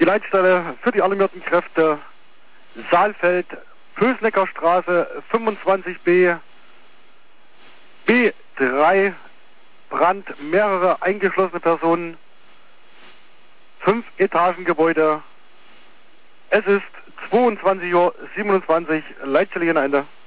Leitstelle für die alarmierten Kräfte Saalfeld, Pösnecker Straße 25b, B3, Brand, mehrere eingeschlossene Personen, 5-Etagen-Gebäude. Es ist 22:27 Uhr, Leitstelle hier Ende.